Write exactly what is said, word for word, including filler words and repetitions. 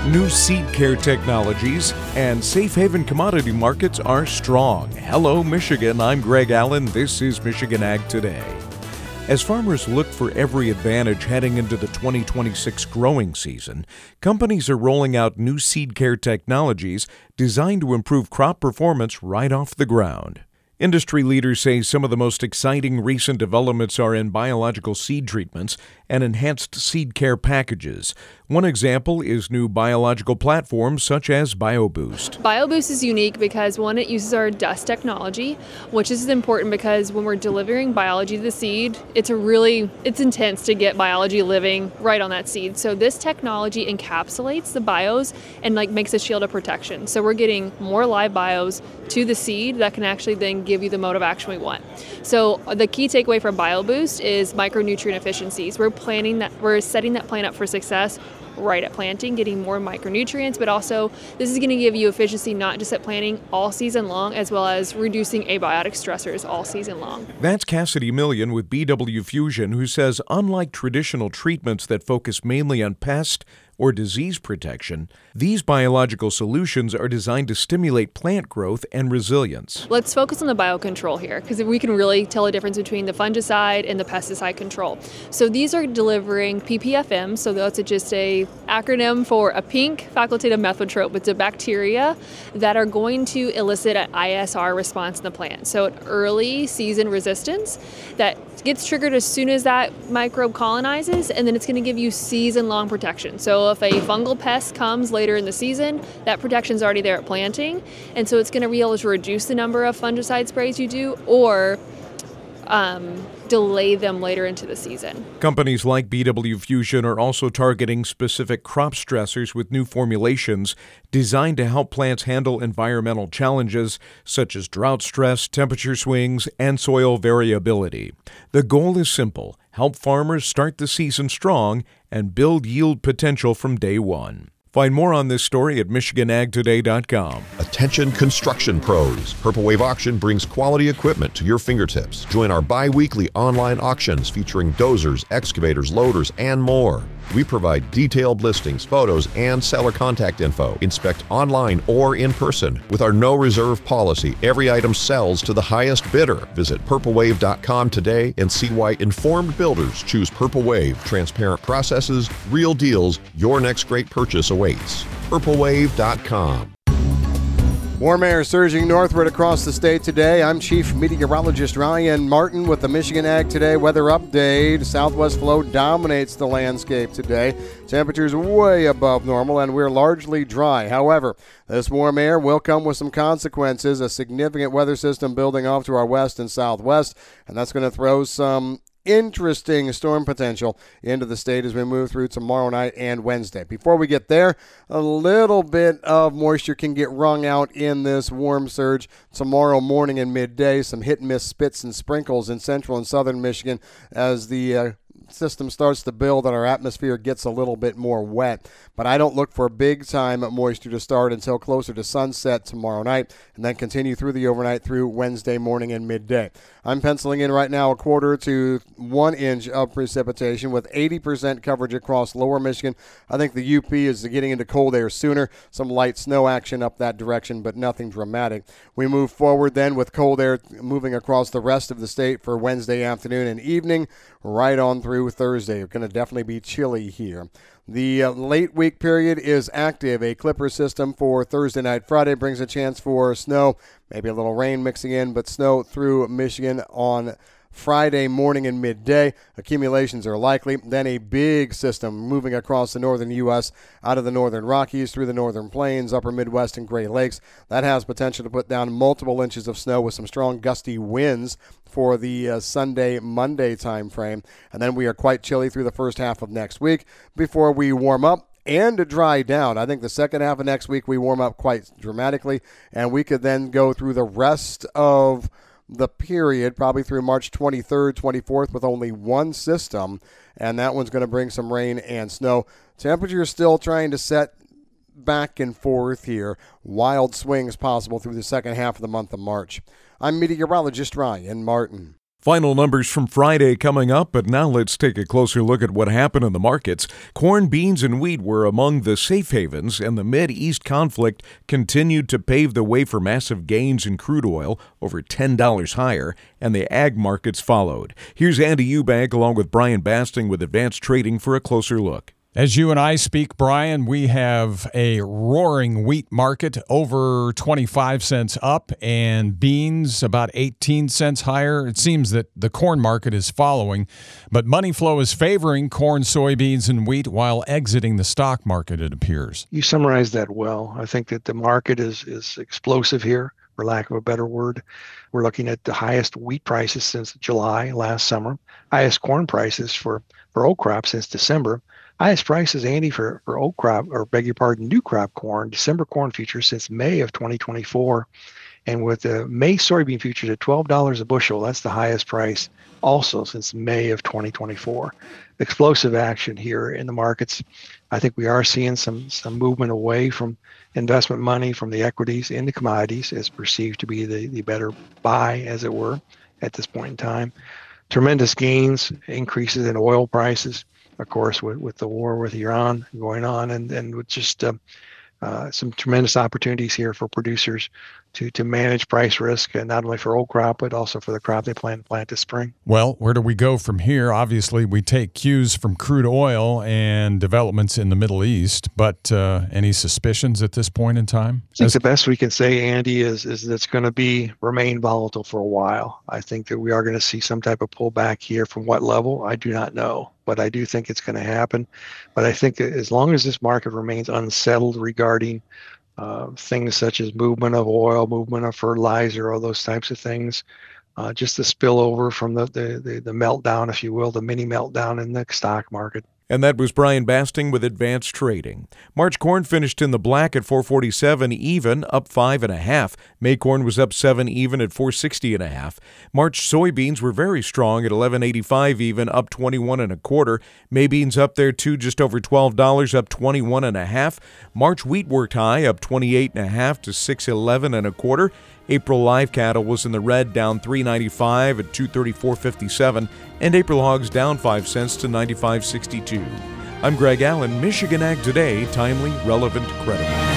New seed care technologies and safe haven commodity markets are strong. Hello, Michigan. I'm Greg Allen. This is Michigan Ag Today. As farmers look for every advantage heading into the twenty twenty-six growing season, companies are rolling out new seed care technologies designed to improve crop performance right off the ground. Industry leaders say some of the most exciting recent developments are in biological seed treatments and enhanced seed care packages. One example is new biological platforms such as BioBoost. BioBoost is unique because, one, it uses our dust technology, which is important because when we're delivering biology to the seed, it's a really, it's intense to get biology living right on that seed. So this technology encapsulates the bios and like makes a shield of protection. So we're getting more live bios to the seed that can actually then give you the mode of action we want. So the key takeaway from BioBoost is micronutrient efficiencies. We're planning that, we're setting that plant up for success right at planting, getting more micronutrients, but also this is going to give you efficiency not just at planting all season long, as well as reducing abiotic stressors all season long. That's Cassidy Million with B W Fusion, who says unlike traditional treatments that focus mainly on pest or disease protection, these biological solutions are designed to stimulate plant growth and resilience. Let's focus on the biocontrol here, because we can really tell a difference between the fungicide and the pesticide control. So these are delivering P P F M, so that's just a acronym for a pink facultative methotrope. It's a bacteria that are going to elicit an I S R response in the plant. So an early season resistance that gets triggered as soon as that microbe colonizes, and then it's going to give you season-long protection. So if a fungal pest comes later in the season, that protection's already there at planting, and so it's going to be able to reduce the number of fungicide sprays you do or um, delay them later into the season. Companies like B W Fusion are also targeting specific crop stressors with new formulations designed to help plants handle environmental challenges such as drought stress, temperature swings, and soil variability. The goal is simple: help farmers start the season strong and build yield potential from day one. Find more on this story at Michigan Ag Today dot com. Attention construction pros. Purple Wave Auction brings quality equipment to your fingertips. Join our bi-weekly online auctions featuring dozers, excavators, loaders, and more. We provide detailed listings, photos, and seller contact info. Inspect online or in person. With our no reserve policy, every item sells to the highest bidder. Visit purple wave dot com today and see why informed builders choose Purple Wave. Transparent processes, real deals, your next great purchase awaits. purple wave dot com. Warm air surging northward across the state today. I'm Chief Meteorologist Ryan Martin with the Michigan Ag Today weather update. Southwest flow dominates the landscape today. Temperatures way above normal, and we're largely dry. However, this warm air will come with some consequences. A significant weather system building off to our west and southwest, and that's going to throw some interesting storm potential into the state as we move through tomorrow night and Wednesday. Before we get there, a little bit of moisture can get wrung out in this warm surge tomorrow morning and midday. Some hit and miss spits and sprinkles in central and southern Michigan as the uh, system starts to build and our atmosphere gets a little bit more wet. But I don't look for big time moisture to start until closer to sunset tomorrow night and then continue through the overnight through Wednesday morning and midday. I'm penciling in right now a quarter to one inch of precipitation with eighty percent coverage across lower Michigan. I think the U P is getting into cold air sooner. Some light snow action up that direction, but nothing dramatic. We move forward then with cold air moving across the rest of the state for Wednesday afternoon and evening, right on through Thursday. It's going to definitely be chilly here. The uh, late week period is active. A clipper system for Thursday night, Friday brings a chance for snow, maybe a little rain mixing in, but snow through Michigan on Friday morning and midday. Accumulations are likely. Then a big system moving across the northern U S out of the northern Rockies through the northern plains, upper Midwest, and Great Lakes. That has potential to put down multiple inches of snow with some strong gusty winds for the uh, Sunday, Monday time frame. And then we are quite chilly through the first half of next week before we warm up and to dry down. I think the second half of next week we warm up quite dramatically, and we could then go through the rest of the period, probably through March twenty-third, twenty-fourth, with only one system, and that one's going to bring some rain and snow. Temperatures still trying to set back and forth here. Wild swings possible through the second half of the month of March. I'm meteorologist Ryan Martin. Final numbers from Friday coming up, but now let's take a closer look at what happened in the markets. Corn, beans, and wheat were among the safe havens, and the Mid-East conflict continued to pave the way for massive gains in crude oil, over ten dollars higher, and the ag markets followed. Here's Andy Eubank along with Brian Basting with Advanced Trading for a closer look. As you and I speak, Brian, we have a roaring wheat market, over twenty-five cents up, and beans about eighteen cents higher. It seems that the corn market is following, but money flow is favoring corn, soybeans, and wheat while exiting the stock market, it appears. You summarized that well. I think that the market is, is explosive here, for lack of a better word. We're looking at the highest wheat prices since July last summer, highest corn prices for, for old crop since December. Highest prices, Andy, for, for old crop, or beg your pardon, new crop corn, December corn futures since May of twenty twenty-four. And with the May soybean futures at twelve dollars a bushel, that's the highest price also since May of twenty twenty-four. Explosive action here in the markets. I think we are seeing some, some movement away from investment money from the equities into commodities as perceived to be the, the better buy, as it were, at this point in time. Tremendous gains, increases in oil prices. Of course, with, with the war with Iran going on, and, and with just uh, uh, some tremendous opportunities here for producers to, to manage price risk, and not only for old crop, but also for the crop they plan to plant this spring. Well, where do we go from here? Obviously, we take cues from crude oil and developments in the Middle East, but uh, any suspicions at this point in time? I think As- the best we can say, Andy, is, is that it's going to be remain volatile for a while. I think that we are going to see some type of pullback here. From what level, I do not know. But I do think it's going to happen. But I think that as long as this market remains unsettled regarding uh, things such as movement of oil, movement of fertilizer, all those types of things, uh, just the spillover from the, the, the, the meltdown, if you will, the mini meltdown in the stock market. And that was Brian Basting with Advanced Trading. March corn finished in the black at four forty-seven even, up five and a half. May corn was up seven even at four sixty and a half. March soybeans were very strong at eleven eighty-five even, up twenty-one and a quarter. May beans up there too, just over twelve dollars, up twenty-one and a half. March wheat worked high, up twenty-eight and a half to six eleven and a quarter. April live cattle was in the red, down three ninety-five at two thirty-four fifty-seven, and April hogs down five cents to ninety-five sixty-two. I'm Greg Allen, Michigan Ag Today, timely, relevant, credible.